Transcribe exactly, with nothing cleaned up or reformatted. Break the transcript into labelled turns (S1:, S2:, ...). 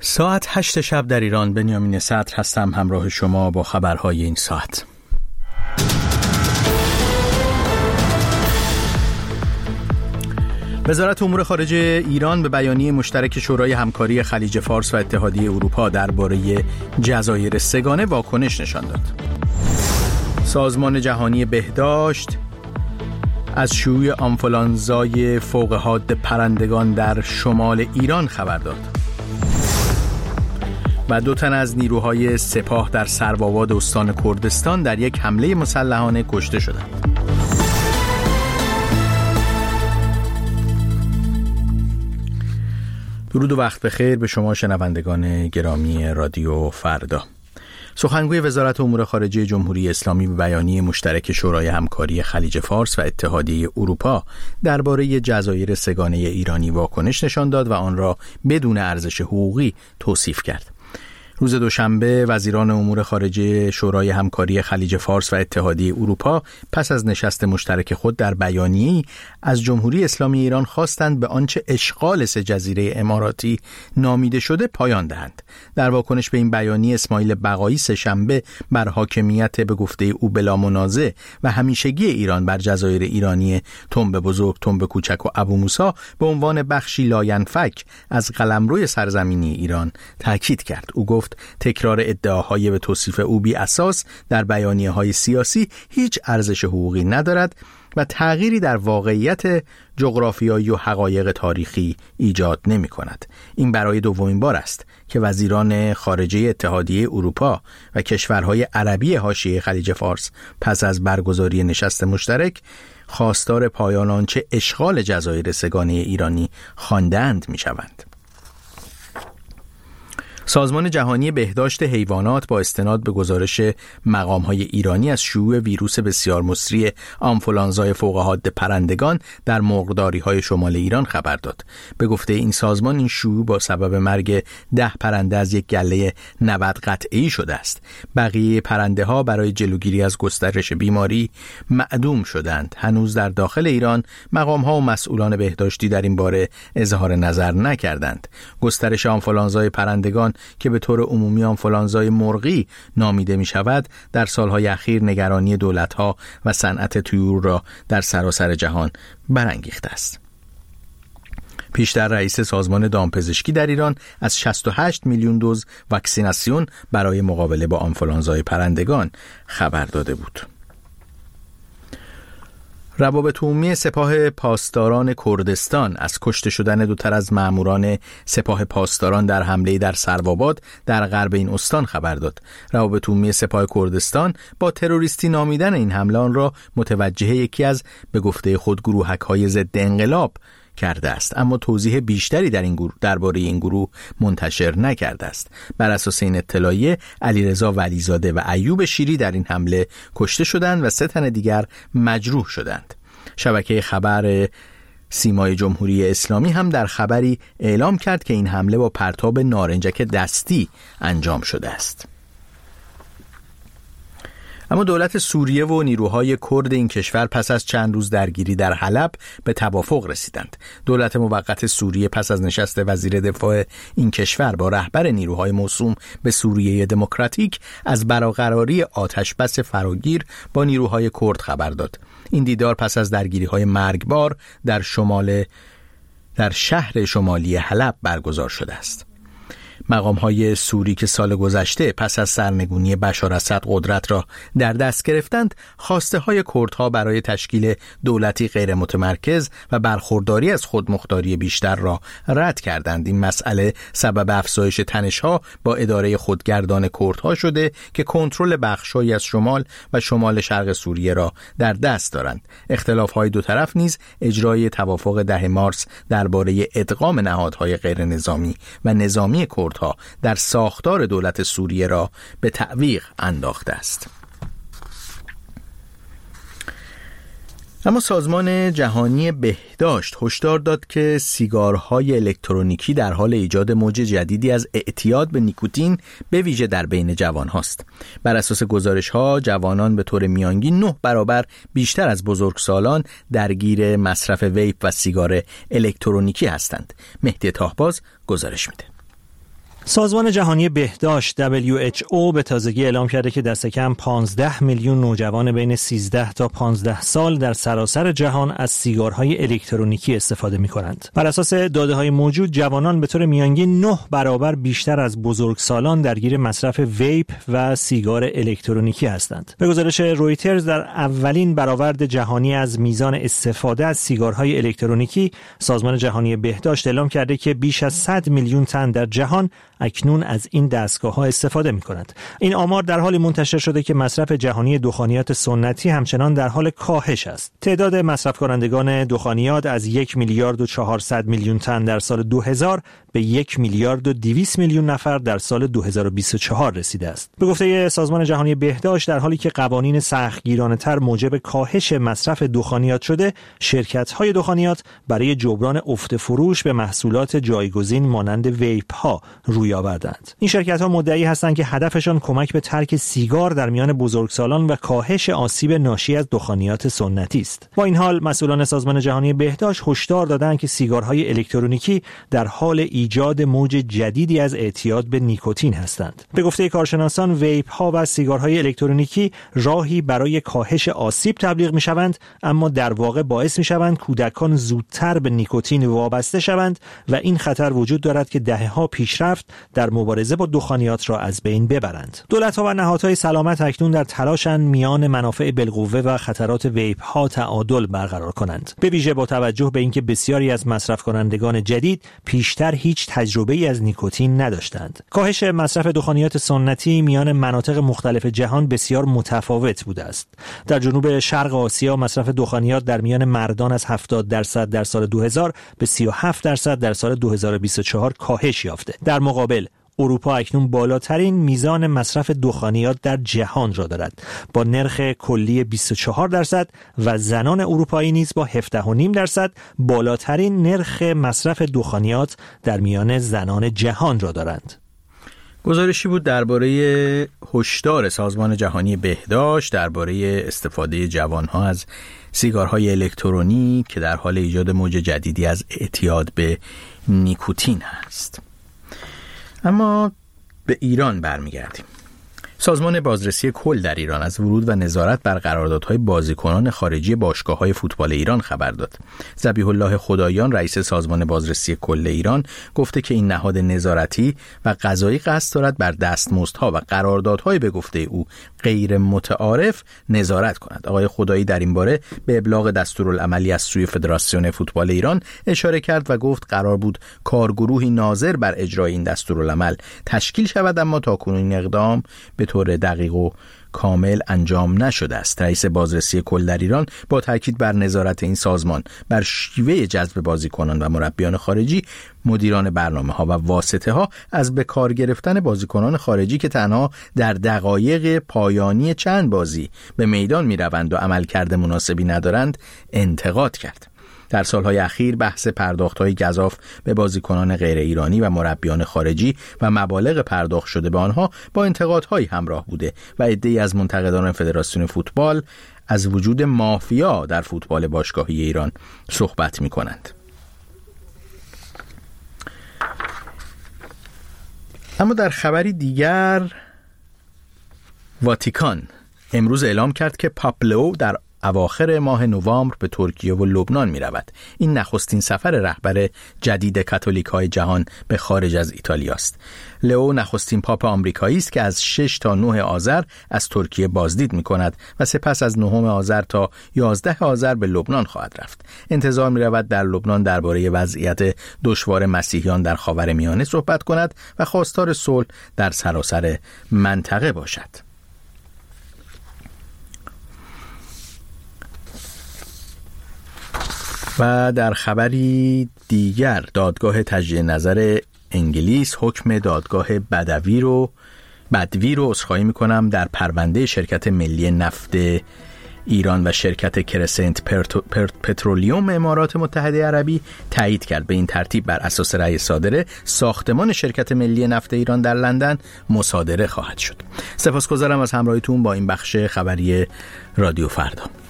S1: ساعت هشت شب در ایران. بنیامین صدر هستم همراه شما با خبرهای این ساعت. وزارت امور خارجه ایران به بیانیه مشترک شورای همکاری خلیج فارس و اتحادیه اروپا درباره جزایر سه‌گانه واکنش نشان داد. سازمان جهانی بهداشت از شیوع آنفولانزای فوق حاد پرندگان در شمال ایران خبر داد. و دو تن از نیروهای سپاه در سروآباد استان کردستان در یک حمله مسلحانه کشته شدند. درود و وقت بخیر به شما شنوندگان گرامی رادیو فردا. سخنگوی وزارت امور خارجه جمهوری اسلامی به بیانیه مشترک شورای همکاری خلیج فارس و اتحادیه اروپا درباره جزایر سه‌گانه ایرانی واکنش نشان داد و آن را بدون ارزش حقوقی توصیف کرد. روز دوشنبه وزیران امور خارجه شورای همکاری خلیج فارس و اتحادیه اروپا پس از نشست مشترک خود در بیانیه‌ای از جمهوری اسلامی ایران خواستند به آنچه اشغال سه جزیره اماراتی نامیده شده پایان دهند. در واکنش به این بیانیه اسماعیل بقایی سه‌شنبه بر حاکمیت به گفته او بلا منازع و همیشگی ایران بر جزایر ایرانی تنب بزرگ، تنب کوچک و ابو موسی به عنوان بخشی لاینفک از قلمروی سرزمینی ایران تاکید کرد. او گفت تکرار ادعاهای به توصیف او بی اساس در بیانیه‌های سیاسی هیچ ارزش حقوقی ندارد و تغییری در واقعیت جغرافیایی و حقایق تاریخی ایجاد نمی کند. این برای دومین بار است که وزیران خارجه اتحادیه اروپا و کشورهای عربی حاشیه خلیج فارس پس از برگزاری نشست مشترک خواستار پایان آنچه اشغال جزایر سه‌گانه ایرانی خواندند می شوند. سازمان جهانی بهداشت حیوانات با استناد به گزارش مقام‌های ایرانی از شیوع ویروس بسیار مسری آنفولانزای فوق حاد پرندگان در مرغداری‌های شمال ایران خبر داد. به گفته این سازمان این شیوع با سبب مرگ ده پرنده از یک گله نود قطعی شده است. بقیه پرنده‌ها برای جلوگیری از گسترش بیماری معدوم شدند. هنوز در داخل ایران مقام‌ها و مسئولان بهداشتی در این باره اظهار نظر نکردند. گسترش آنفولانزای پرندگان که به طور عمومی آنفولانزای مرغی نامیده می شود در سالهای اخیر نگرانی دولت‌ها و صنعت طیور را در سراسر جهان برانگیخته است. پیشتر رئیس سازمان دامپزشکی در ایران از شصت و هشت میلیون دوز واکسیناسیون برای مقابله با آنفولانزای پرندگان خبر داده بود. روابط عمومی سپاه پاسداران کردستان از کشته شدن دو تن از ماموران سپاه پاسداران در حمله در سروآباد در غرب این استان خبر داد. روابط عمومی سپاه کردستان با تروریستی نامیدن این حمله آن را متوجه یکی از به گفته خود گروهک‌های ضد انقلاب کرده است، اما توضیح بیشتری در این گروه درباره این گروه منتشر نکرده است. بر اساس این اطلاعیه علیرضا ولیزاده و ایوب شیری در این حمله کشته شدند و سه تن دیگر مجروح شدند. شبکه خبر سیمای جمهوری اسلامی هم در خبری اعلام کرد که این حمله با پرتاب نارنجک دستی انجام شده است. اما دولت سوریه و نیروهای کرد این کشور پس از چند روز درگیری در حلب به توافق رسیدند. دولت موقت سوریه پس از نشست وزیر دفاع این کشور با رهبر نیروهای موسوم به سوریه دموکراتیک از برقراری آتشبس فراگیر با نیروهای کرد خبر داد. این دیدار پس از درگیری‌های مرگبار در شمال در شهر شمالی حلب برگزار شده است. مقام‌های سوری که سال گذشته پس از سرنگونی بشار اسد قدرت را در دست گرفتند، خواسته‌های کردها برای تشکیل دولتی غیر متمرکز و برخورداری از خودمختاری بیشتر را رد کردند. این مسئله سبب افزایش تنش‌ها با اداره خودگردان کردها شده که کنترل بخش‌هایی از شمال و شمال شرق سوریه را در دست دارند. اختلاف‌های دو طرف نیز اجرای توافق ده مارس درباره ادغام نهادهای غیر نظامی و نظامی کرد در ساختار دولت سوریه را به تعویق انداخته است. اما سازمان جهانی بهداشت هشدار داد که سیگارهای الکترونیکی در حال ایجاد موج جدیدی از اعتیاد به نیکوتین به ویژه در بین جوان هاست. بر اساس گزارش ها جوانان به طور میانگین نه برابر بیشتر از بزرگسالان درگیر مصرف ویپ و سیگار الکترونیکی هستند. مهدی طاهباز گزارش میده.
S2: سازمان جهانی بهداشت دبلیو اچ او به تازگی اعلام کرده که دست کم پانزده میلیون نوجوان بین سیزده تا پانزده سال در سراسر جهان از سیگارهای الکترونیکی استفاده می‌کنند. بر اساس داده‌های موجود، جوانان به طور میانگین نه برابر بیشتر از بزرگسالان درگیر مصرف ویپ و سیگار الکترونیکی هستند. به گزارش رویترز، در اولین برآورد جهانی از میزان استفاده از سیگارهای الکترونیکی، سازمان جهانی بهداشت اعلام کرده که بیش از صد میلیون تن در جهان اکنون از این دستگاه‌ها استفاده می‌کنند. این آمار در حالی منتشر شده که مصرف جهانی دخانیات سنتی همچنان در حال کاهش است. تعداد مصرف کنندگان دخانیات از یک میلیارد و چهارصد میلیون تن در سال دو هزار به یک میلیارد و دویست میلیون نفر در سال دو هزار و بیست و چهار رسیده است. به گفته سازمان جهانی بهداشت، در حالی که قوانین سختگیرانه‌تر موجب کاهش مصرف دخانیات شده، شرکت‌های دخانیات برای جبران افت فروش به محصولات جایگزین مانند ویپ‌ها روی آوردند. این شرکت‌ها مدعی هستند که هدفشان کمک به ترک سیگار در میان بزرگسالان و کاهش آسیب ناشی از دخانیات سنتی است. با این حال، مسئولان سازمان جهانی بهداشت هشدار دادند که سیگارهای الکترونیکی در حال ایجاد موج جدیدی از اعتیاد به نیکوتین هستند. به گفته کارشناسان، ویپ‌ها و سیگارهای الکترونیکی راهی برای کاهش آسیب تبلیغ می‌شوند، اما در واقع باعث می‌شوند کودکان زودتر به نیکوتین وابسته شوند و این خطر وجود دارد که دهه‌ها پیشرفت در مبارزه با دخانیات را از بین ببرند. دولت‌ها و نهادهای سلامت اکنون در تلاشند میان منافع بالقوه و خطرات ویپ‌ها تعادل برقرار کنند. به ویژه با توجه به اینکه بسیاری از مصرف کنندگان جدید پیشتر هیچ تجربه‌ای از نیکوتین نداشتند. کاهش مصرف دخانیات سنتی میان مناطق مختلف جهان بسیار متفاوت بوده است. در جنوب شرق آسیا مصرف دخانیات در میان مردان از هفتاد درصد در سال دو هزار به سی و هفت درصد در سال دو هزار و بیست و چهار کاهش یافته. در مقابل، اروپا اکنون بالاترین میزان مصرف دخانیات در جهان را دارد با نرخ کلی بیست و چهار درصد و زنان اروپایی نیز با هفده و نیم درصد بالاترین نرخ مصرف دخانیات در میان زنان جهان را دارند.
S1: گزارشی بود درباره هشدار سازمان جهانی بهداشت درباره استفاده جوانها از سیگارهای الکترونیک که در حال ایجاد موج جدیدی از اعتیاد به نیکوتین است. اما به ایران برمیگردیم. سازمان بازرسی کل در ایران از ورود و نظارت بر قراردادهای بازیکنان خارجی باشگاه‌های فوتبال ایران خبر داد. ذبیح الله خدایان رئیس سازمان بازرسی کل ایران گفته که این نهاد نظارتی و قضایی قصد دارد بر دستمزدها و قراردادهای به گفته او غیر متعارف نظارت کند. آقای خدایی در این باره به ابلاغ دستورالعملی از سوی فدراسیون فوتبال ایران اشاره کرد و گفت قرار بود کارگروهی ناظر بر اجرای این دستورالعمل تشکیل شود، اما تاکنون این اقدام به طور دقیق و کامل انجام نشده است. رئیس بازرسی کل در ایران با تاکید بر نظارت این سازمان بر شیوه جذب بازیکنان و مربیان خارجی، مدیران برنامه‌ها و واسطه‌ها از به کار گرفتن بازیکنان خارجی که تنها در دقایق پایانی چند بازی به میدان می‌روند و عملکرد مناسبی ندارند انتقاد کرد. در سالهای اخیر بحث پرداخت‌های گزاف به بازیکنان غیر ایرانی و مربیان خارجی و مبالغ پرداخت شده به آنها با انتقادهایی همراه بوده و عده‌ای از منتقدان فدراسیون فوتبال از وجود مافیا در فوتبال باشگاهی ایران صحبت می‌کنند. اما در خبری دیگر، واتیکان امروز اعلام کرد که پاپلو در اواخر ماه نوامبر به ترکیه و لبنان می رود. این نخستین سفر رهبر جدید کاتولیک های جهان به خارج از ایتالیا است. لئو نخستین پاپ آمریکایی است که از شش تا نه آذر از ترکیه بازدید می کند و سپس از نهم آذر تا یازده آذر به لبنان خواهد رفت. انتظار می رود در لبنان درباره وضعیت دشوار مسیحیان در خاورمیانه صحبت کند و خواستار صلح در سراسر منطقه باشد. و در خبری دیگر، دادگاه تجدید نظر انگلیس حکم دادگاه بدوی رو بدوی رو عذرخواهی میکنم در پرونده شرکت ملی نفت ایران و شرکت کرسنت پترولیوم امارات متحده عربی تایید کرد. به این ترتیب بر اساس رأی صادره ساختمان شرکت ملی نفت ایران در لندن مصادره خواهد شد. سپاسگزارم از همراهیتون با این بخش خبری رادیو فردا.